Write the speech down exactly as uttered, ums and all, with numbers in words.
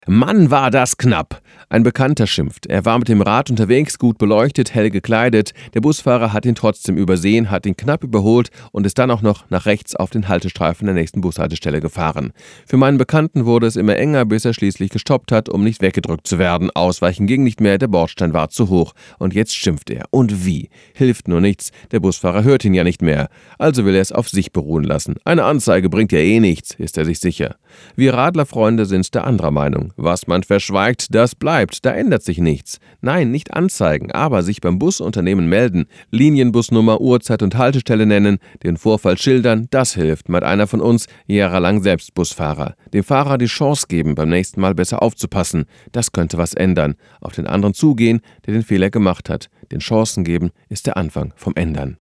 Mann, war das knapp! Ein Bekannter schimpft. Er war mit dem Rad unterwegs, gut beleuchtet, hell gekleidet. Der Busfahrer hat ihn trotzdem übersehen, hat ihn knapp überholt und ist dann auch noch nach rechts auf den Haltestreifen der nächsten Bushaltestelle gefahren. Für meinen Bekannten wurde es immer enger, bis er schließlich gestoppt hat, um nicht weggedrückt zu werden. Ausweichen ging nicht mehr, der Bordstein war zu hoch. Und jetzt schimpft er. Und wie? Hilft nur nichts. Der Busfahrer hört ihn ja nicht mehr. Also will er es auf sich beruhen lassen. Eine Anzeige bringt ja eh nichts, ist er sich sicher. Wir Radlerfreunde sind der anderer Meinung. Was man verschweigt, das bleibt, da ändert sich nichts. Nein, nicht anzeigen, aber sich beim Busunternehmen melden, Linienbusnummer, Uhrzeit und Haltestelle nennen, den Vorfall schildern, das hilft, meint einer von uns, jahrelang selbst Busfahrer. Dem Fahrer die Chance geben, beim nächsten Mal besser aufzupassen, das könnte was ändern. Auf den anderen zugehen, der den Fehler gemacht hat. Den Chancen geben ist der Anfang vom Ändern.